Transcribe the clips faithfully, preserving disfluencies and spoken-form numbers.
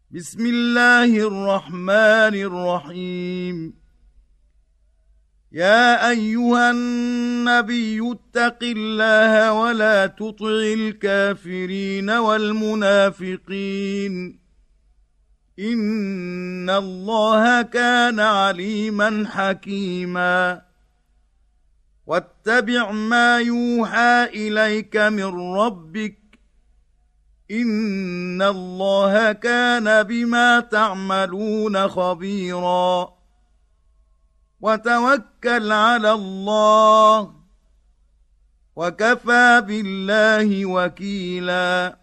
بسم الله الرحمن الرحيم. يا أيها النبي اتق الله ولا تطع الكافرين والمنافقين إن الله كان عليما حكيما. واتبع ما يوحى إليك من ربك إن الله كان بما تعملون خبيرا. وتوكل على الله وكفى بالله وكيلا.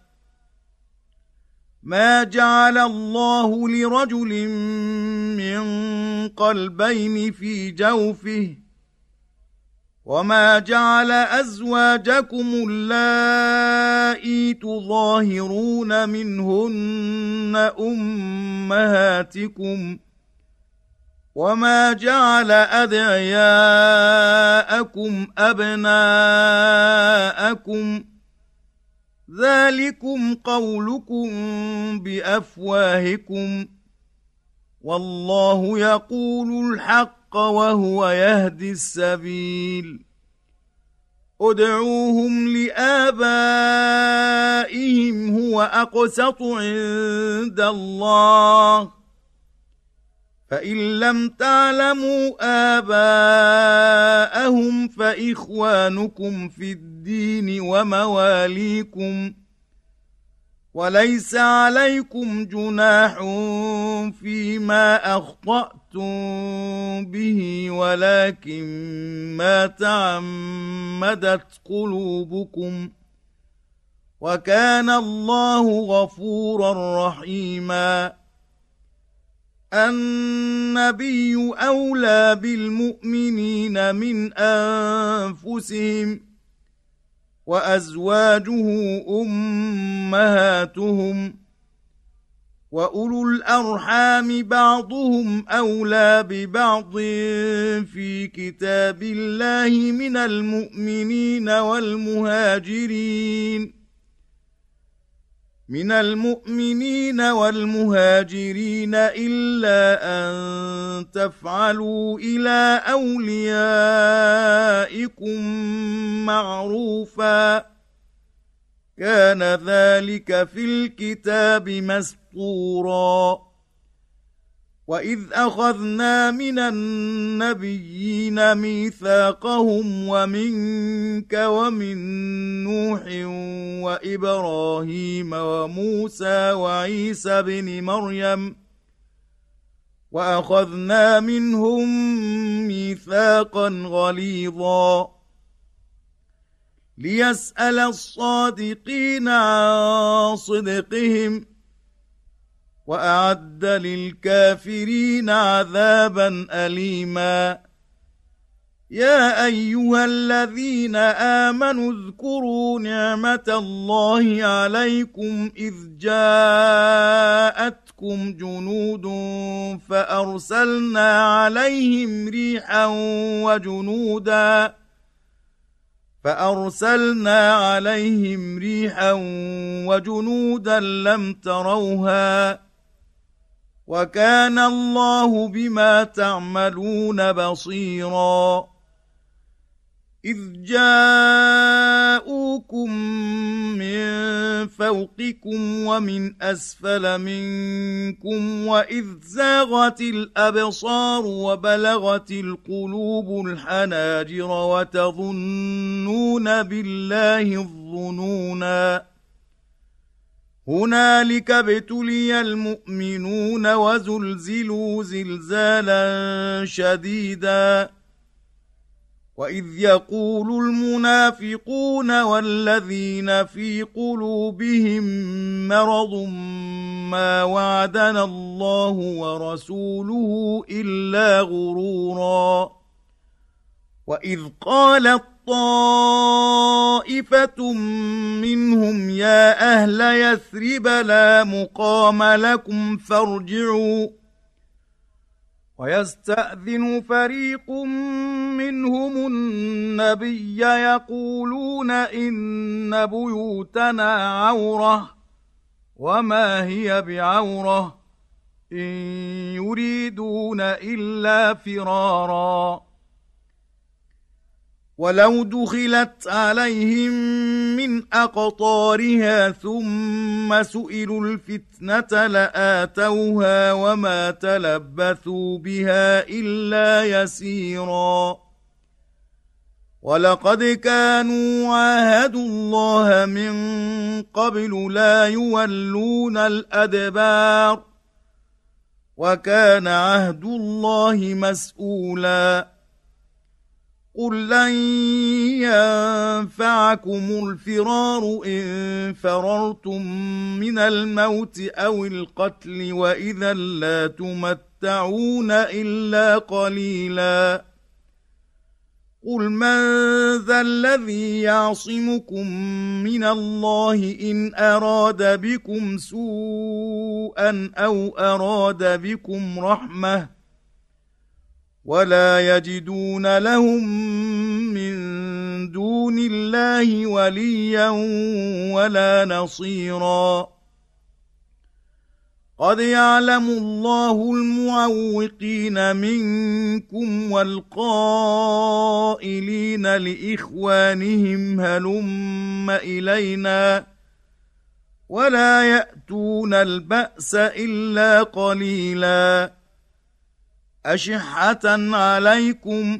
ما جعل الله لرجل من قلبين في جوفه وما جعل أزواجكم اللائي تظاهرون منهن أمهاتكم وما جعل أدعياءكم أبناءكم ذلكم قولكم بأفواهكم والله يقول الحق وهو يهدي السبيل. ادعوهم لآبائهم هو أقسط عند الله فإن لم تعلموا آباءهم فإخوانكم في الدين ومواليكم وليس عليكم جناح فيما أخطأتم به ولكن ما تعمدت قلوبكم وكان الله غفورا رحيما. النبي أولى بالمؤمنين من أنفسهم وأزواجه أمهاتهم وأولو الأرحام بعضهم أولى ببعض في كتاب الله من المؤمنين والمهاجرين من المؤمنين والمهاجرين إلا أن تفعلوا إلى أوليائكم معروفا كان ذلك في الكتاب مسطورا. وإذ أخذنا من النبيين ميثاقهم ومنك ومن نوح وإبراهيم وموسى وعيسى بن مريم وأخذنا منهم ميثاقا غليظا ليسأل الصادقين عن صدقهم وأعد للكافرين عذابا أليما. يا أيها الذين آمنوا اذكروا نعمة الله عليكم إذ جاءتكم جنود فأرسلنا عليهم ريحا وجنودا فأرسلنا عليهم ريحا وجنودا لم تروها وكان الله بما تعملون بصيرا. إذ جاءوكم من فوقكم ومن أسفل منكم وإذ زاغت الأبصار وبلغت القلوب الحناجر وتظنون بالله الظنونا هنالك ابتلي المؤمنون وزلزلوا زلزالا شديدا. وإذ يقول المنافقون والذين في قلوبهم مرض ما وعدنا الله ورسوله إلا غرورا. وإذ قالت طائفة منهم يا أهل يثرب لا مقام لكم فارجعوا ويستأذن فريق منهم النبي يقولون إن بيوتنا عورة وما هي بعورة إن يريدون إلا فرارا ولو دخلت عليهم من أقطارها ثم سئلوا الفتنة لآتوها وما تلبثوا بها إلا يسيرا ولقد كانوا عاهدوا الله من قبل لا يولون الأدبار وكان عهد الله مسؤولا قل لن ينفعكم الفرار إن فررتم من الموت أو القتل وإذا لا تمتعون إلا قليلا قل من ذا الذي يعصمكم من الله إن أراد بكم سوءا أو أراد بكم رحمة ولا يجدون لهم من دون الله وليا ولا نصيرا قد يعلم الله المعوقين منكم والقائلين لإخوانهم هلم إلينا ولا يأتون البأس إلا قليلا أشحة عليكم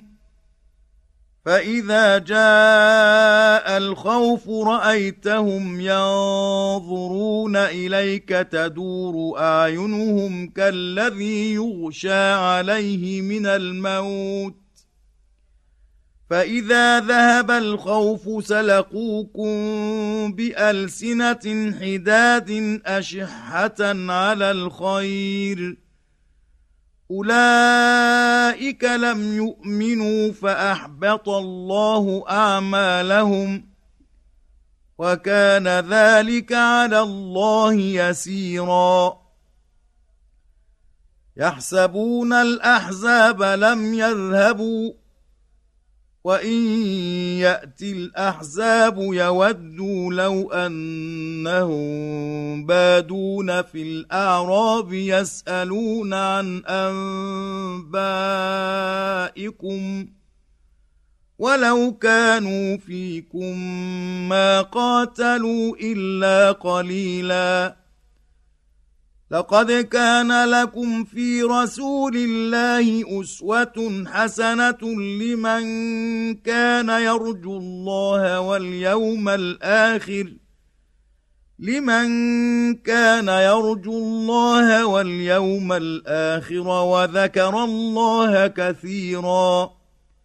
فإذا جاء الخوف رأيتهم ينظرون إليك تدور أعينهم كالذي يغشى عليه من الموت فإذا ذهب الخوف سلقوكم بألسنة حداد أشحة على الخير أولئك لم يؤمنوا فأحبط الله أعمالهم وكان ذلك على الله يسيرا يحسبون الأحزاب لم يذهبوا وإن يأتي الأحزاب يودوا لو أنهم بادون في الأعراب يسألون عن أنبائكم ولو كانوا فيكم ما قاتلوا إلا قليلا لقد كان لكم في رسول الله أسوة حسنة لمن كان يرجو الله واليوم الآخر لمن كان يرجو الله واليوم الآخر وذكر الله كثيرا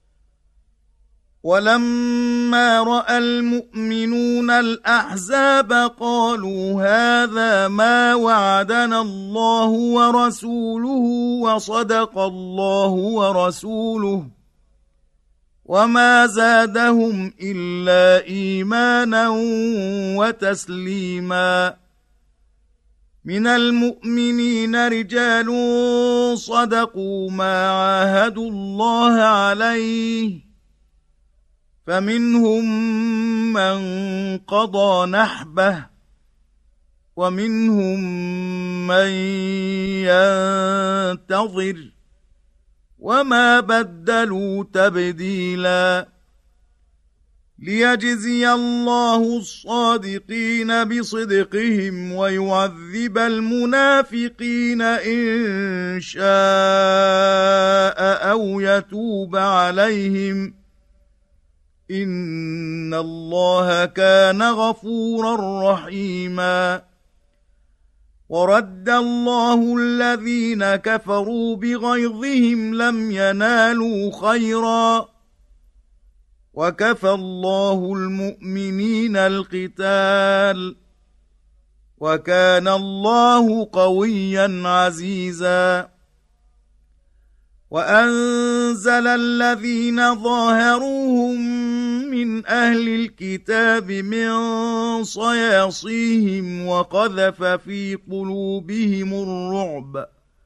ولما رأى المؤمنون الأحزاب قالوا هذا ما وعدنا الله ورسوله وصدق الله ورسوله وما زادهم إلا إيمانا وتسليما من المؤمنين رجال صدقوا ما عاهدوا الله عليه فمنهم من قضى نحبه ومنهم من ينتظر وما بدلوا تبديلا ليجزي الله الصادقين بصدقهم ويعذب المنافقين إن شاء أو يتوب عليهم إن الله كان غفورا رحيما ورد الله الذين كفروا بغيظهم لم ينالوا خيرا وكفى الله المؤمنين القتال وكان الله قويا عزيزا وأنزل الذين ظاهروهم من أهل الكتاب من صياصيهم وقذف في قلوبهم الرعب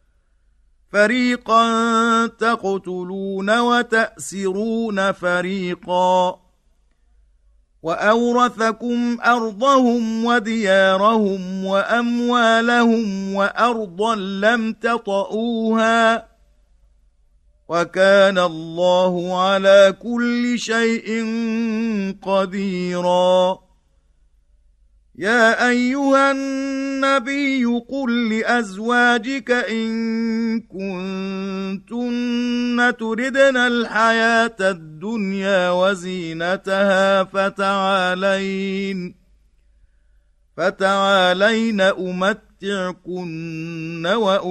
فريقا تقتلون وتأسرون فريقا وأورثكم أرضهم وديارهم وأموالهم وأرضا لم تطئوها وكان الله على كل شيء قديرا. يا أيها النبي قل لأزواجك إن كنتن تردن الحياة الدنيا وزينتها فتعالين فتعالين أمتعكن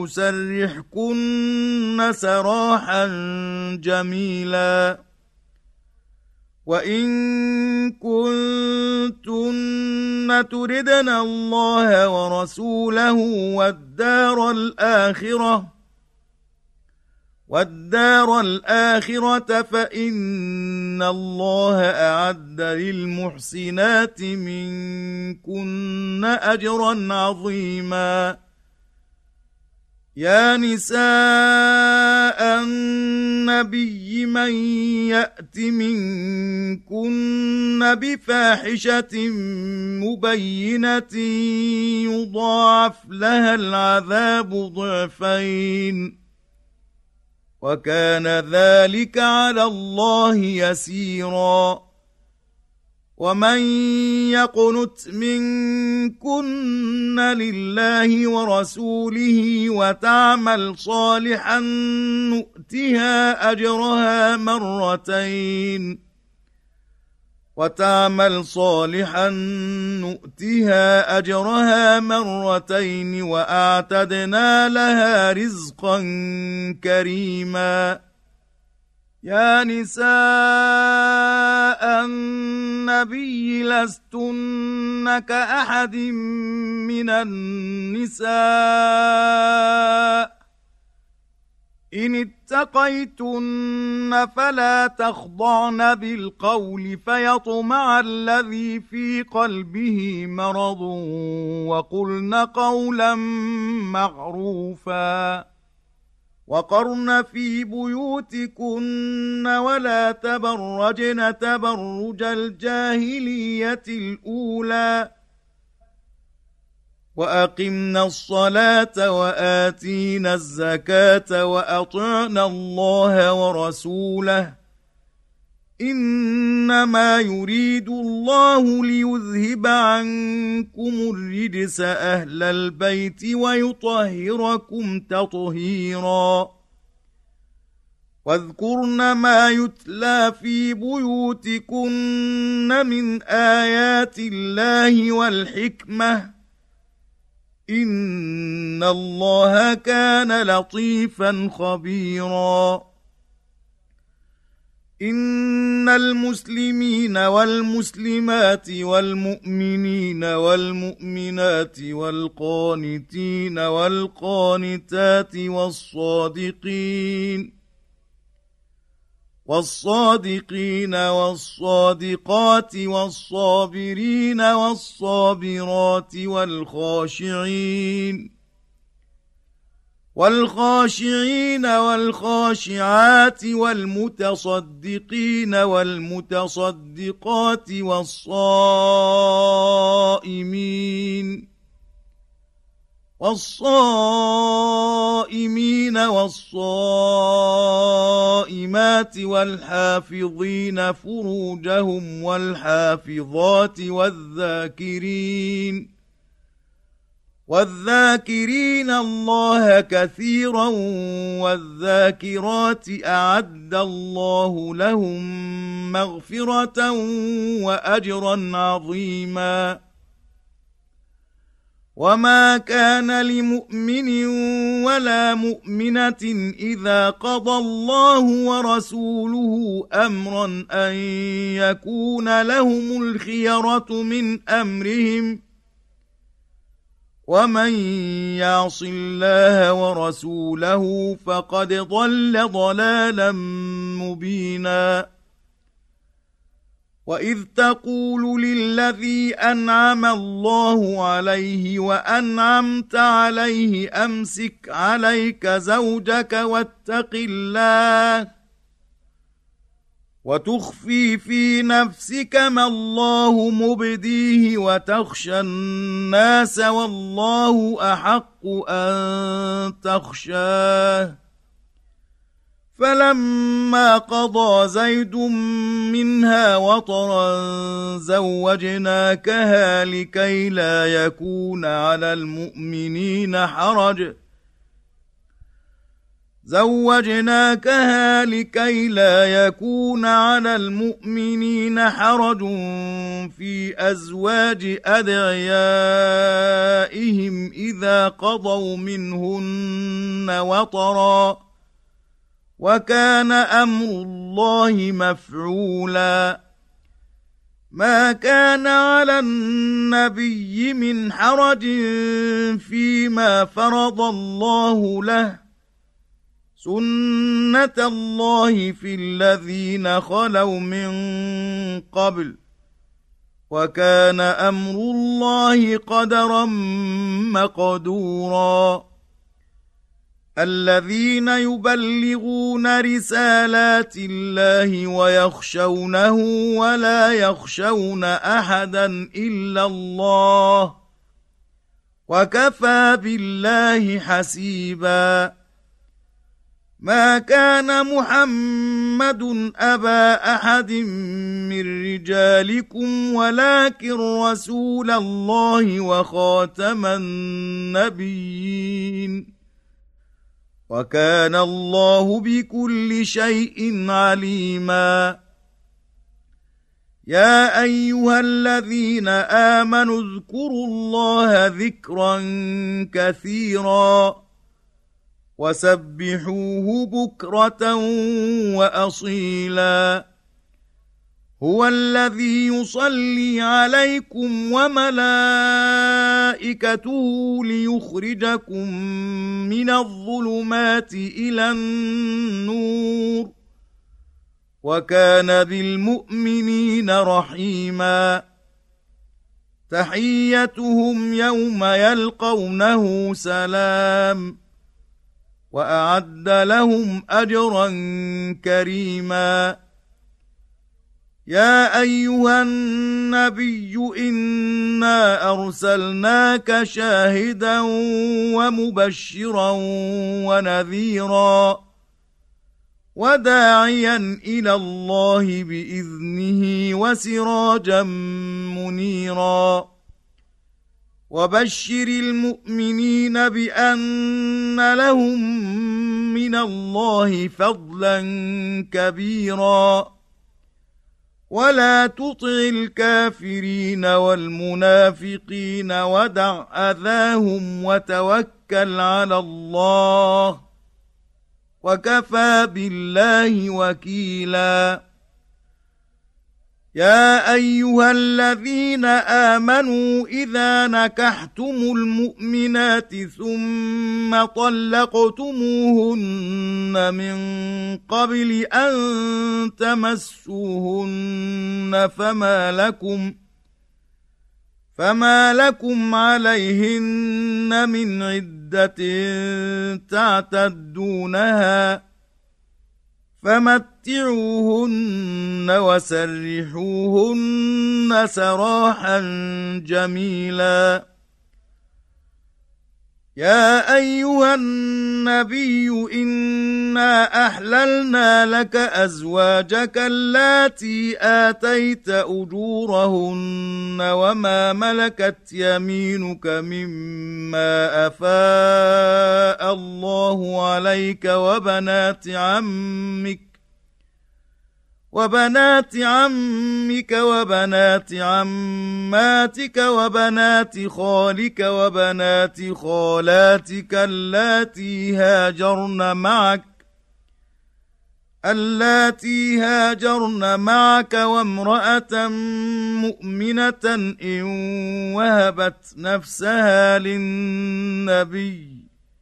وأسرحكن سراحا جميلا. وإن كنتن تردن الله ورسوله والدار الآخرة والدار الآخرة فإن الله أعد للمحسنات منكن أجرا عظيما. يا نساء النبي من يأت منكن بفاحشة مبينة يضاعف لها العذاب ضعفين وكان ذلك على الله يسيرا. ومن يقنت منكن لله ورسوله وتعمل صالحا نؤتها أجرها مرتين وتعمل صالحا نؤتها أجرها مرتين وأعتدنا لها رزقا كريما. يا نساء النبي لستن كأحد من النساء إن اتقيتن فلا تخضعن بالقول فيطمع الذي في قلبه مرض وقلن قولا معروفا. وقرن في بيوتكن ولا تبرجن تبرج الجاهلية الأولى وأقمنا الصلاة وآتينا الزكاة وأطعنا الله ورسوله إنما يريد الله ليذهب عنكم الرجس أهل البيت ويطهركم تطهيرا. واذكرن ما يتلى في بيوتكن من آيات الله والحكمة إن الله كان لطيفا خبيرا. إن المسلمين والمسلمات والمؤمنين والمؤمنات والقانتين والقانتات والصادقين والصادقين والصادقات والصابرين والصابرات والخاشعين والخاشعين والخاشعات والمتصدقين والمتصدقات والصائمين والصائمين والصائمات والحافظين فروجهم والحافظات والذاكرين والذاكرين الله كثيرا والذاكرات أعد الله لهم مغفرة وأجرا عظيما. وما كان لمؤمن ولا مؤمنة إذا قضى الله ورسوله أمرا أن يكون لهم الخيرة من أمرهم ومن يعص الله ورسوله فقد ضل ضلالا مبينا. وإذ تقول للذي أنعم الله عليه وأنعمت عليه أمسك عليك زوجك واتق الله وتخفي في نفسك ما الله مبديه وتخشى الناس والله أحق أن تخشاه فلما قضى زيد منها وطرا زوجناكها لكي لا يكون على المؤمنين حرج زوجناكها لكي لا يكون على المؤمنين حرج في أزواج أدعيائهم إذا قضوا منهن وطرا وكان أمر الله مفعولا ما كان على النبي من حرج فيما فرض الله له سنة الله في الذين خلوا من قبل وكان أمر الله قدرا مقدورا الذين يبلغون رسالات الله ويخشونه ولا يخشون أحدا إلا الله وكفى بالله حسيبا ما كان محمد أبا أحد من رجالكم ولكن رسول الله وخاتم النبيين وكان الله بكل شيء عليما يا أيها الذين آمنوا اذكروا الله ذكرا كثيرا وسبحوه بكرة وأصيلا هو الذي يصلي عليكم وملائكته ليخرجكم من الظلمات إلى النور وكان بالمؤمنين رحيما تحيتهم يوم يلقونه سلام وأعد لهم أجرا كريما يا أيها النبي إنا أرسلناك شاهدا ومبشرا ونذيرا وداعيا إلى الله بإذنه وسراجا منيرا وبشر المؤمنين بأن لهم من الله فضلا كبيرا ولا تطع الكافرين والمنافقين ودع أذاهم وتوكل على الله وكفى بالله وكيلا يا أيها الذين آمنوا إذا نكحتم المؤمنات ثم طلقتموهن من قبل أن تمسوهن فما لكم فما لكم عليهن من عدة تعتدونها فمتعوهن وسرحوهن سراحا جميلا يا أيها النبي إنا أحللنا لك أزواجك اللاتي آتيت أجورهن وما ملكت يمينك مما أفاء الله عليك وبنات عمك وبنات عمك وبنات عماتك وبنات خالك وبنات خالاتك اللاتي هاجرن معك اللاتي هاجرن معك وامرأة مؤمنة إن وهبت نفسها للنبي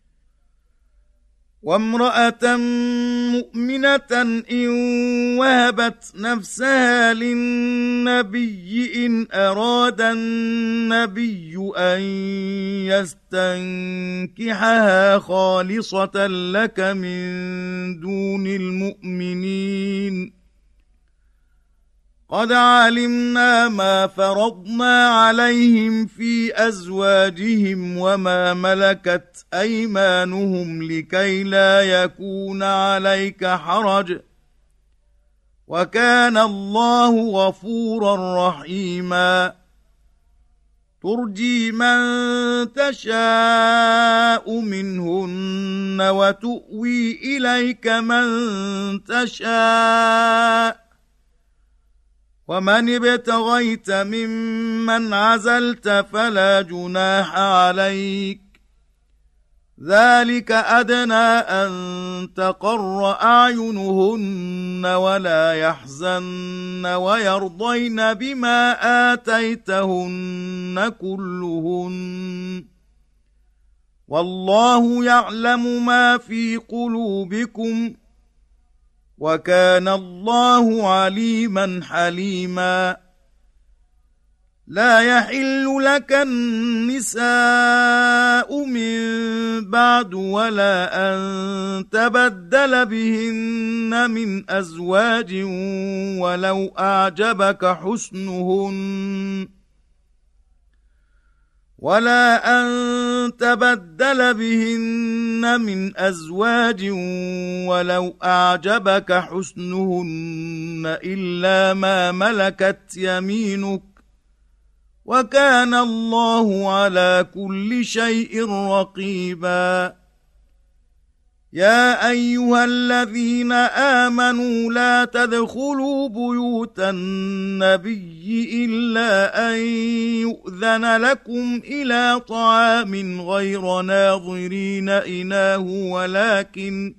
وامرأة مؤمنة إن وهبت نفسها للنبي إن أراد النبي أن يستنكحها خالصة لك من دون المؤمنين قد علمنا ما فرضنا عليهم في أزواجهم وما ملكت أيمانهم لكي لا يكون عليك حرج وكان الله غفورا رحيما ترجي من تشاء منهن وتؤوي إليك من تشاء ومن ابتغيت ممن عزلت فلا جناح عليك ذلك أدنى أن تقر أعينهن ولا يحزن ويرضين بما آتيتهن كلهن والله يعلم ما في قلوبكم وكان الله عليما حليما لا يحل لك النساء من بعد ولا أن تبدل بهن من أزواج ولو أعجبك حسنهن ولا أن تبدل بهن من أزواج ولو أعجبك حسنهن إلا ما ملكت يمينك وكان الله على كل شيء رقيبا يا أيها الذين آمنوا لا تدخلوا بيوت النبي إلا أن يؤذن لكم إلى طعام غير ناظرين إناه ولكن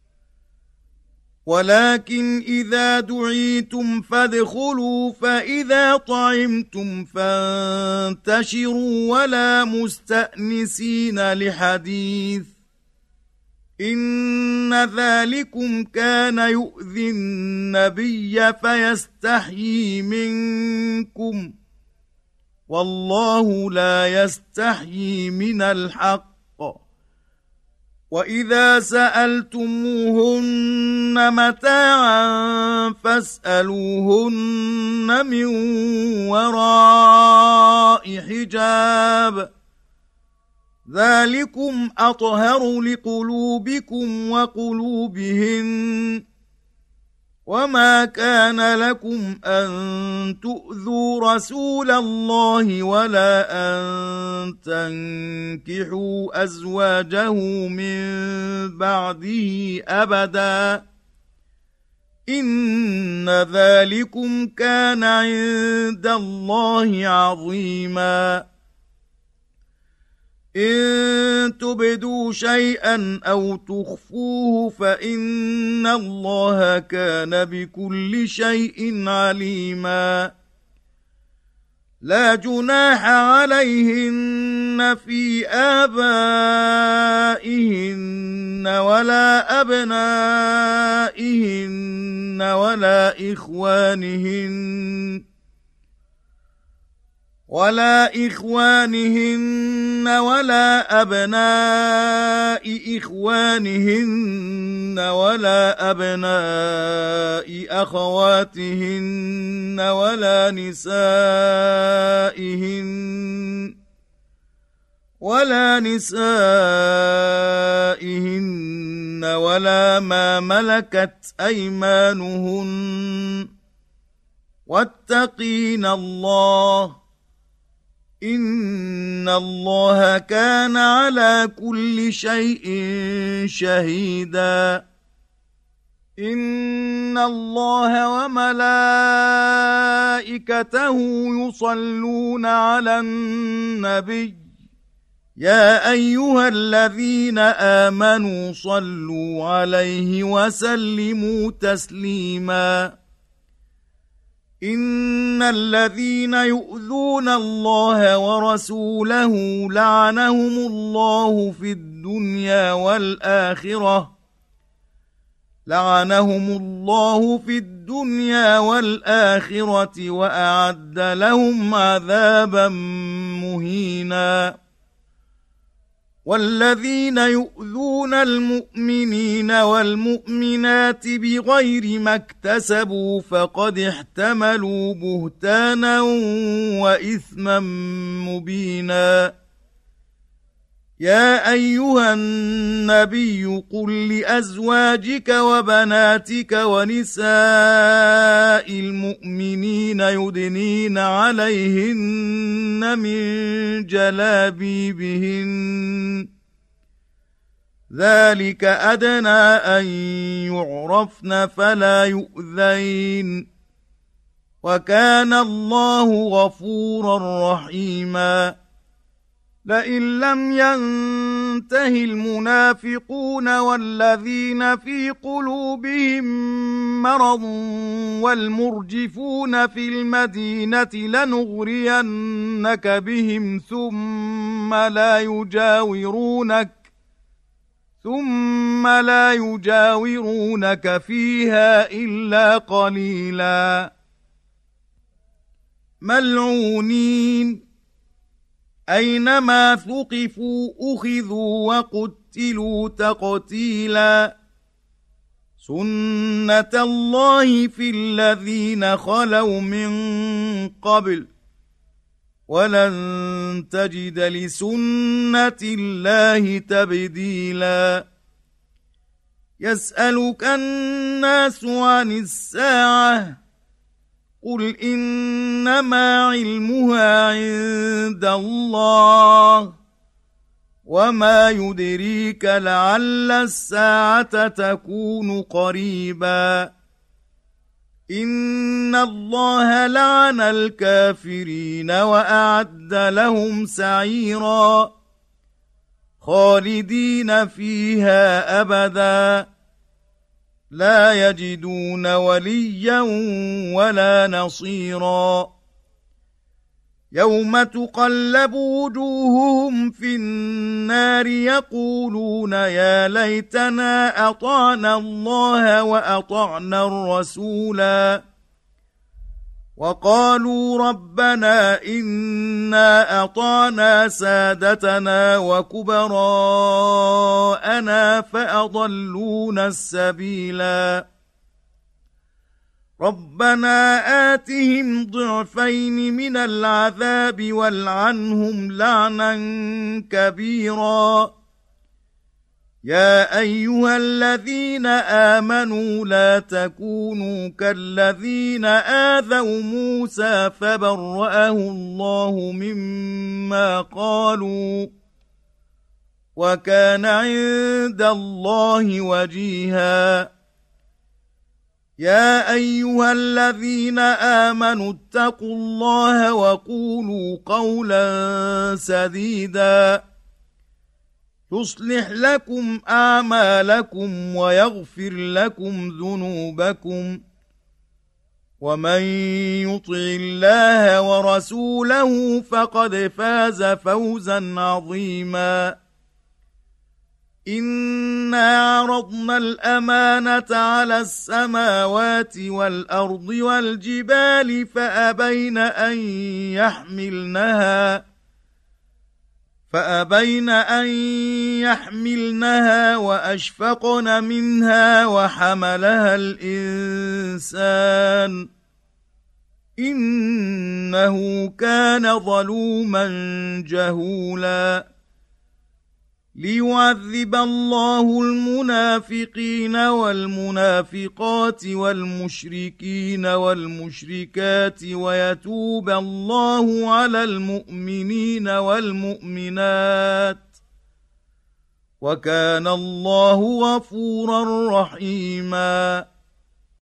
ولكن إذا دعيتم فادخلوا فإذا طعمتم فانتشروا ولا مستأنسين لحديث إن ذلكم كان يؤذي النبي فيستحيي منكم والله لا يستحيي من الحق وإذا سألتموهن متاعا فاسألوهن من وراء حجاب ذلكم أطهر لقلوبكم وقلوبهن وما كان لكم أن تؤذوا رسول الله ولا أن تنكحوا أزواجه من بعده أبدا إن ذلكم كان عند الله عظيما إن تبدوا شيئا أو تخفوه فإن الله كان بكل شيء عليما لا جناح عليهن في آبائهن ولا أبنائهن ولا إخوانهن ولا إخوانهن ولا أبناء إخوانهن ولا أبناء أخواتهن ولا نسائهن ولا نسائهن ولا ما ملكت أيمانهن واتقين الله إن الله كان على كل شيء شهيدا إن الله وملائكته يصلون على النبي يا أيها الذين آمنوا صلوا عليه وسلموا تسليما إن الذين يؤذون الله ورسوله لعنهم الله في الدنيا والآخرة لعنهم الله في الدنيا والآخرة وأعد لهم عذابا مهينا والذين يؤذون المؤمنين والمؤمنات بغير ما اكتسبوا فقد احتملوا بهتانا وإثما مبينا يا أيها النبي قل لأزواجك وبناتك ونساء المؤمنين يدنين عليهن من جلابيبهن ذلك أدنى أن يعرفن فلا يؤذين وكان الله غفورا رحيما لئن لم ينته المنافقون والذين في قلوبهم مرض والمرجفون في المدينة لنغرينك بهم ثم لا يجاورونك ثم لا يجاورونك فيها إلا قليلا ملعونين أينما ثقفوا أخذوا وقتلوا تقتيلا سنة الله في الذين خلوا من قبل ولن تجد لسنة الله تبديلا يسألك الناس عن الساعة قل إنما علمها عند الله وما يدريك لعل الساعة تكون قريبا إن الله لعن الكافرين وأعد لهم سعيرا خالدين فيها أبدا لا يجدون وليا ولا نصيرا يوم تقلب وجوههم في النار يقولون يا ليتنا أطعنا الله وأطعنا الرسولا وقالوا ربنا إنا أطعنا سادتنا وكبراءنا فأضلونا السبيلا ربنا آتهم ضعفين من العذاب والعنهم لعنا كبيرا يا أيها الذين آمنوا لا تكونوا كالذين آذوا موسى فبرأه الله مما قالوا وكان عند الله وجيها يا أيها الذين آمنوا اتقوا الله وقولوا قولا سديدا يصلح لكم أعمالكم ويغفر لكم ذنوبكم ومن يطع الله ورسوله فقد فاز فوزا عظيما إنا عرضنا الأمانة على السماوات والأرض والجبال فأبين أن يحملنها فأبين أن يحملنها وأشفقن منها وحملها الإنسان إنه كان ظلوما جهولا ليعذب الله المنافقين والمنافقات والمشركين والمشركات ويتوب الله على المؤمنين والمؤمنات وكان الله غفورا رحيما